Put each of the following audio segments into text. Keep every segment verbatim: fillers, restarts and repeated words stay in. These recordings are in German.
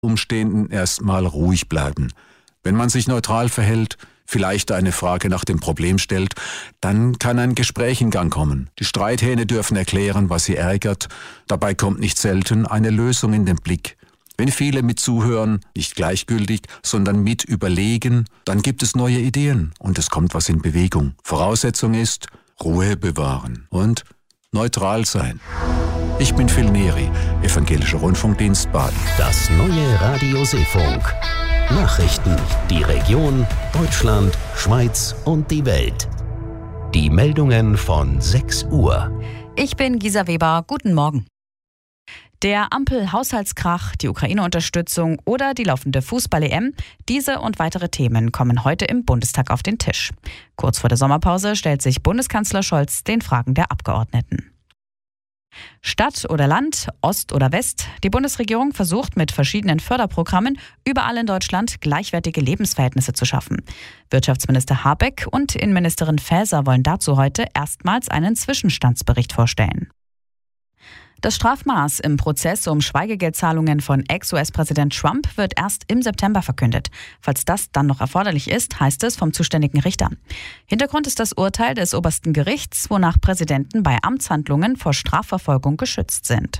Umständen erstmal ruhig bleiben. Wenn man sich neutral verhält, vielleicht eine Frage nach dem Problem stellt, dann kann ein Gespräch in Gang kommen. Die Streithähne dürfen erklären, was sie ärgert. Dabei kommt nicht selten eine Lösung in den Blick. Wenn viele mit zuhören, nicht gleichgültig, sondern mit überlegen, dann gibt es neue Ideen und es kommt was in Bewegung. Voraussetzung ist, Ruhe bewahren und neutral sein. Ich bin Phil Neri, Evangelischer Rundfunkdienst Baden. Das neue Radio Seefunk. Nachrichten, die Region, Deutschland, Schweiz und die Welt. Die Meldungen von sechs Uhr. Ich bin Gisa Weber. Guten Morgen. Der Ampel-Haushaltskrach, die Ukraine-Unterstützung oder die laufende Fußball-E M, diese und weitere Themen kommen heute im Bundestag auf den Tisch. Kurz vor der Sommerpause stellt sich Bundeskanzler Scholz den Fragen der Abgeordneten. Stadt oder Land, Ost oder West, die Bundesregierung versucht mit verschiedenen Förderprogrammen überall in Deutschland gleichwertige Lebensverhältnisse zu schaffen. Wirtschaftsminister Habeck und Innenministerin Faeser wollen dazu heute erstmals einen Zwischenstandsbericht vorstellen. Das Strafmaß im Prozess um Schweigegeldzahlungen von Ex-U S-Präsident Trump wird erst im September verkündet. Falls das dann noch erforderlich ist, heißt es vom zuständigen Richter. Hintergrund ist das Urteil des obersten Gerichts, wonach Präsidenten bei Amtshandlungen vor Strafverfolgung geschützt sind.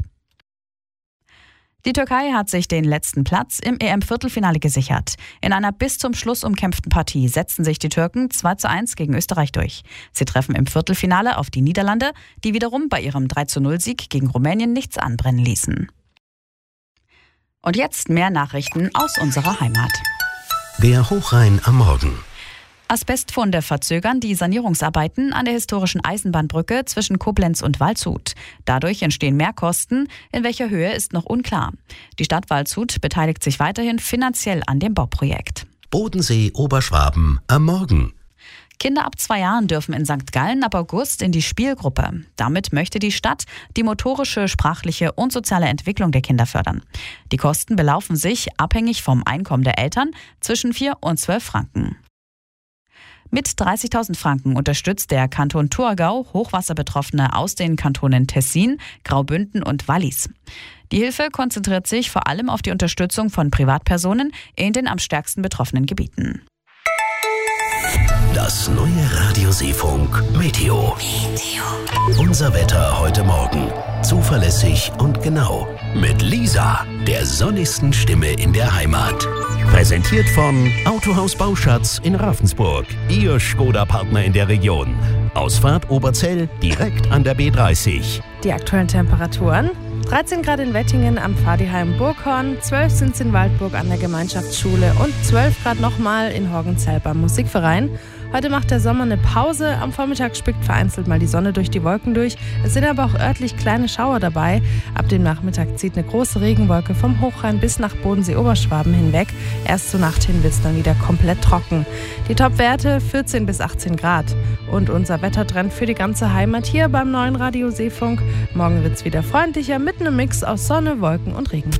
Die Türkei hat sich den letzten Platz im E M-Viertelfinale gesichert. In einer bis zum Schluss umkämpften Partie setzten sich die Türken zwei zu eins gegen Österreich durch. Sie treffen im Viertelfinale auf die Niederlande, die wiederum bei ihrem drei zu null Sieg gegen Rumänien nichts anbrennen ließen. Und jetzt mehr Nachrichten aus unserer Heimat. Der Hochrhein am Morgen. Asbestfunde verzögern die Sanierungsarbeiten an der historischen Eisenbahnbrücke zwischen Koblenz und Waldshut. Dadurch entstehen Mehrkosten, in welcher Höhe ist noch unklar. Die Stadt Waldshut beteiligt sich weiterhin finanziell an dem Bauprojekt. Bodensee Oberschwaben am Morgen. Kinder ab zwei Jahren dürfen in Sankt Gallen ab August in die Spielgruppe. Damit möchte die Stadt die motorische, sprachliche und soziale Entwicklung der Kinder fördern. Die Kosten belaufen sich, abhängig vom Einkommen der Eltern, zwischen vier und zwölf Franken. Mit dreißigtausend Franken unterstützt der Kanton Thurgau Hochwasserbetroffene aus den Kantonen Tessin, Graubünden und Wallis. Die Hilfe konzentriert sich vor allem auf die Unterstützung von Privatpersonen in den am stärksten betroffenen Gebieten. Das neue Radio Seefunk Meteo. Meteo. Unser Wetter heute Morgen. Zuverlässig und genau. Mit Lisa, der sonnigsten Stimme in der Heimat. Präsentiert von Autohaus Bauschatz in Ravensburg. Ihr Skoda-Partner in der Region. Ausfahrt Oberzell, direkt an der B dreißig. Die aktuellen Temperaturen: dreizehn Grad in Wettingen am Pfadiheim-Burghorn, zwölf sind es in Waldburg an der Gemeinschaftsschule und zwölf Grad nochmal in Horgenzell beim Musikverein. Heute macht der Sommer eine Pause. Am Vormittag spickt vereinzelt mal die Sonne durch die Wolken durch. Es sind aber auch örtlich kleine Schauer dabei. Ab dem Nachmittag zieht eine große Regenwolke vom Hochrhein bis nach Bodensee-Oberschwaben hinweg. Erst zur Nacht hin wird es dann wieder komplett trocken. Die Topwerte vierzehn bis achtzehn Grad. Und unser Wettertrend für die ganze Heimat hier beim neuen Radio Seefunk. Morgen wird es wieder freundlicher mit einem Mix aus Sonne, Wolken und Regen.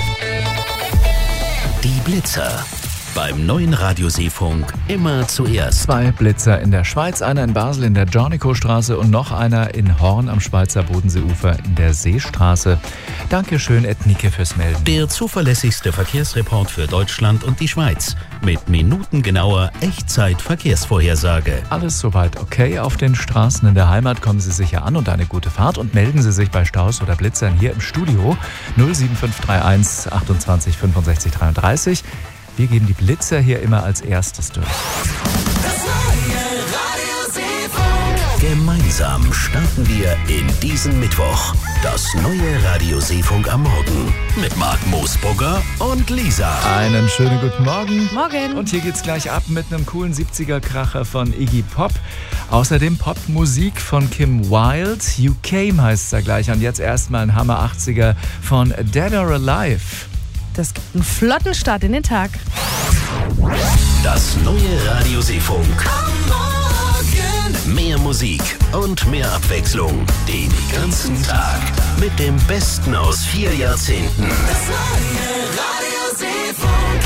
Die Blitzer. Beim neuen Radio Seefunk immer zuerst. Zwei Blitzer in der Schweiz, einer in Basel in der Jornico-Straße und noch einer in Horn am Schweizer Bodenseeufer in der Seestraße. Dankeschön, Ethnike, fürs Melden. Der zuverlässigste Verkehrsreport für Deutschland und die Schweiz. Mit minutengenauer Echtzeit-Verkehrsvorhersage. Alles soweit okay auf den Straßen in der Heimat. Kommen Sie sicher an und eine gute Fahrt und melden Sie sich bei Staus oder Blitzern hier im Studio null sieben fünf drei eins achtundzwanzig fünfundsechzig dreiunddreißig. Wir geben die Blitzer hier immer als erstes durch. Das neue Radio Seefunk. Gemeinsam starten wir in diesen Mittwoch. Das neue Radio Seefunk am Morgen. Mit Marc Moosbrugger und Lisa. Einen schönen guten Morgen. Morgen. Und hier geht's gleich ab mit einem coolen siebziger-Kracher von Iggy Pop. Außerdem Popmusik von Kim Wilde. You Came heißt er gleich. Und jetzt erstmal ein Hammer achtziger von Dead or Alive. Das gibt einen flotten Start in den Tag. Das neue Radio Seefunk. Am Morgen. Mehr Musik und mehr Abwechslung. Den ganzen Tag. Mit dem Besten aus vier Jahrzehnten. Das neue Radio Seefunk.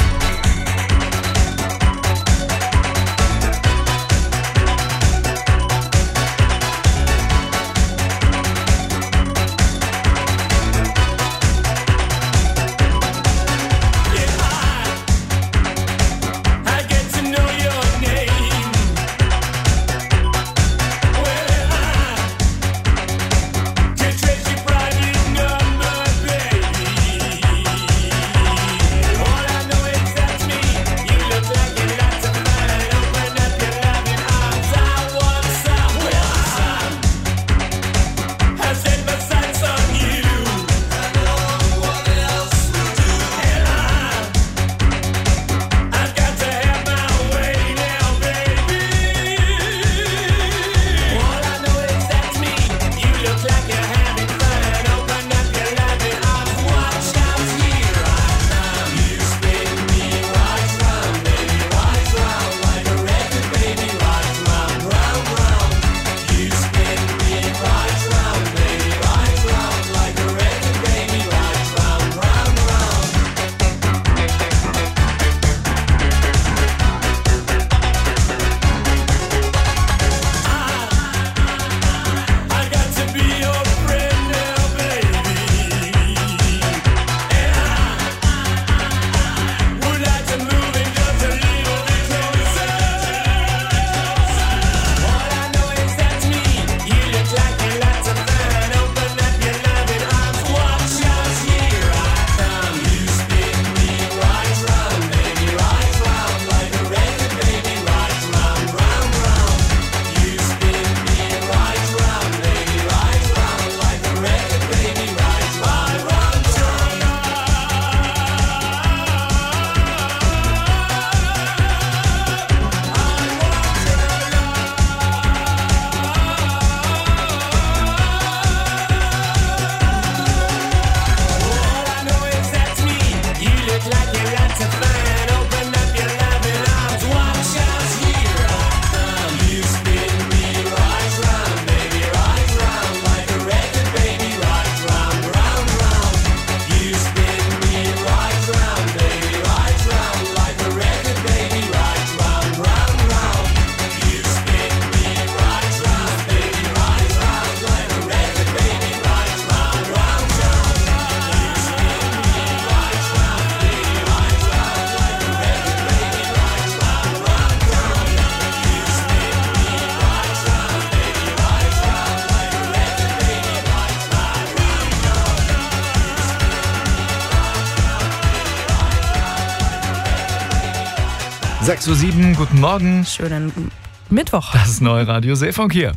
sechs Uhr sieben, guten Morgen. Schönen Mittwoch. Das ist neue Radio Seefunk hier.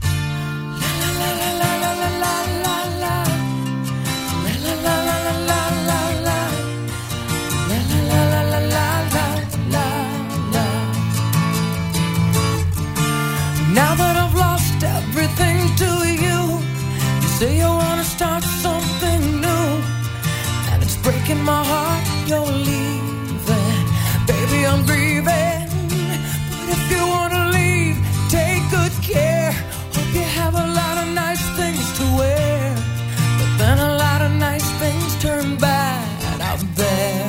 Now that I've lost everything to you, you say you wanna start something new, and it's breaking my heart you're leaving. Baby, I'm grieving, but if you wanna leave, take good care. Hope you have a lot of nice things to wear, but then a lot of nice things turn bad out there.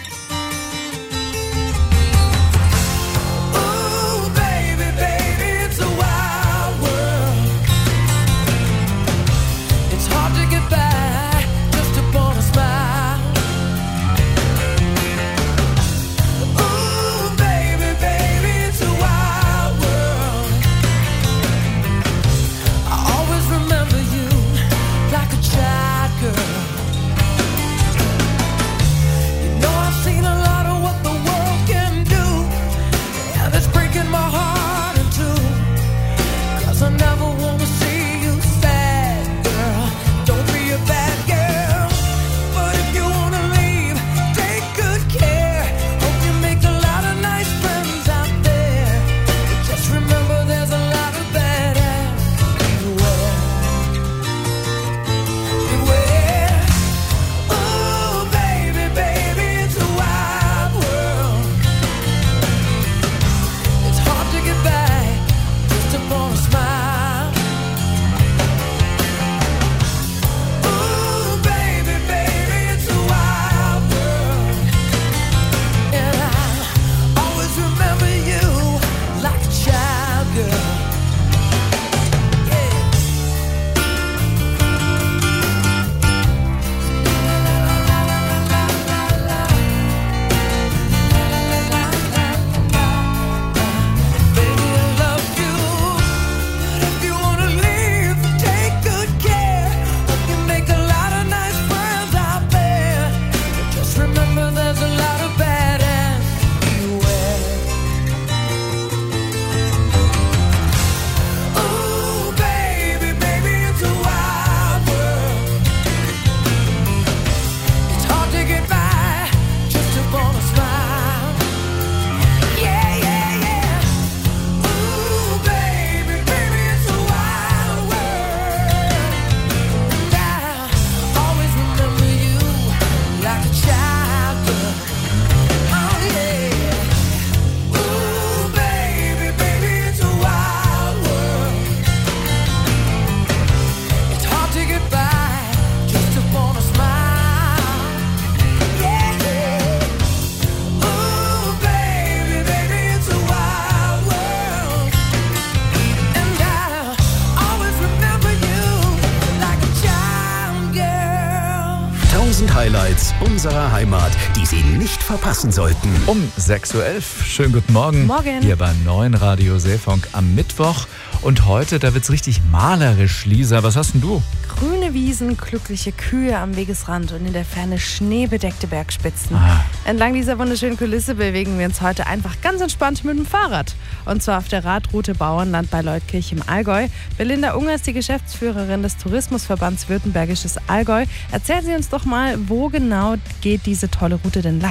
Highlights unserer Heimat, die Sie nicht verpassen sollten. Um sechs Uhr elf. Schönen guten Morgen. Morgen. Hier beim neuen Radio Seefunk am Mittwoch. Und heute, da wird's richtig malerisch, Lisa. Was hast denn du? Grüne Wiesen, glückliche Kühe am Wegesrand und in der Ferne schneebedeckte Bergspitzen. Ah. Entlang dieser wunderschönen Kulisse bewegen wir uns heute einfach ganz entspannt mit dem Fahrrad. Und zwar auf der Radroute Bauernland bei Leutkirch im Allgäu. Belinda Unger ist die Geschäftsführerin des Tourismusverbands Württembergisches Allgäu. Erzählen Sie uns doch mal, wo genau geht diese tolle Route denn lang?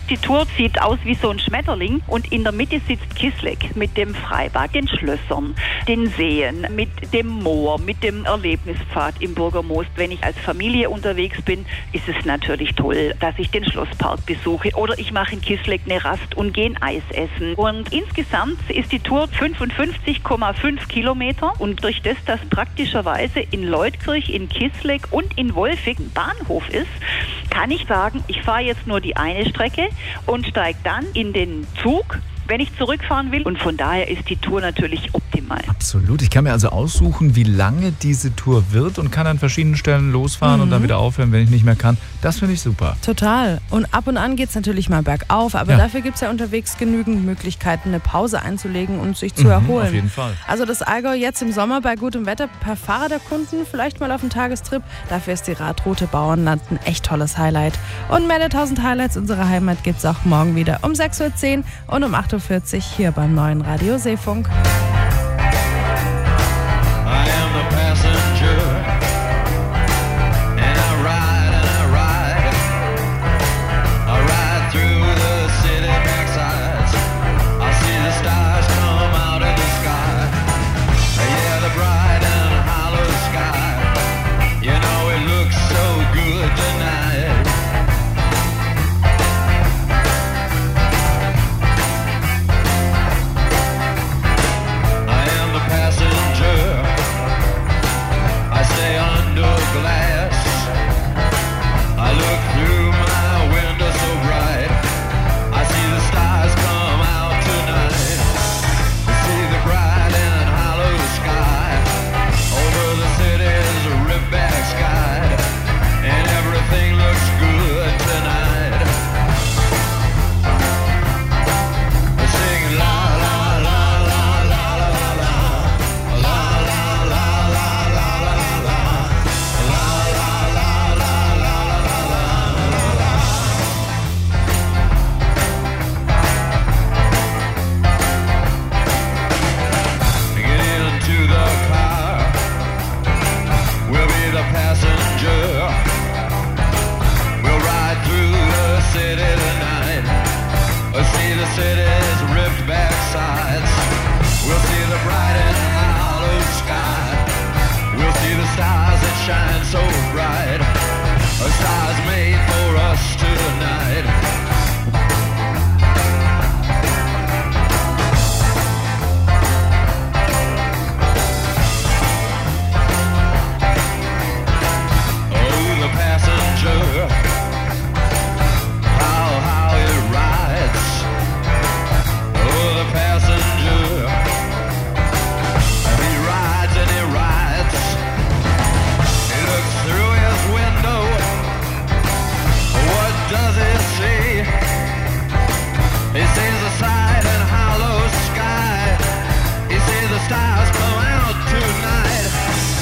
Die Tour sieht aus wie so ein Schmetterling und in der Mitte sitzt Kisleck mit dem Freibad, den Schlössern, den Seen, mit dem Moor, mit dem Erlebnispfad im Burgermoos. Wenn ich als Familie unterwegs bin, ist es natürlich toll, dass ich den Schlosspark besuche oder ich mache in Kisleck eine Rast und gehe ein Eis essen. Und insgesamt ist die Tour fünfundfünfzig Komma fünf Kilometer und durch das, dass praktischerweise in Leutkirch, in Kisleck und in Wolfig ein Bahnhof ist, kann ich sagen, ich fahre jetzt nur die eine Strecke und steige dann in den Zug, wenn ich zurückfahren will. Und von daher ist die Tour natürlich optimal. Absolut. Ich kann mir also aussuchen, wie lange diese Tour wird und kann an verschiedenen Stellen losfahren mhm. und dann wieder aufhören, wenn ich nicht mehr kann. Das finde ich super. Total. Und ab und an geht es natürlich mal bergauf, aber ja. dafür gibt es ja unterwegs genügend Möglichkeiten, eine Pause einzulegen und sich zu mhm, erholen. Auf jeden Fall. Also das Allgäu jetzt im Sommer bei gutem Wetter per Fahrrad erkunden, vielleicht mal auf einen Tagestrip. Dafür ist die Radroute Bauernland ein echt tolles Highlight. Und mehr der tausend Highlights unserer Heimat gibt es auch morgen wieder um sechs Uhr zehn und um acht Uhr vierzig hier beim neuen Radio Seefunk. City's ripped back sides. We'll see the bright and hollow sky. We'll see the stars that shine so bright. A stars made for us tonight.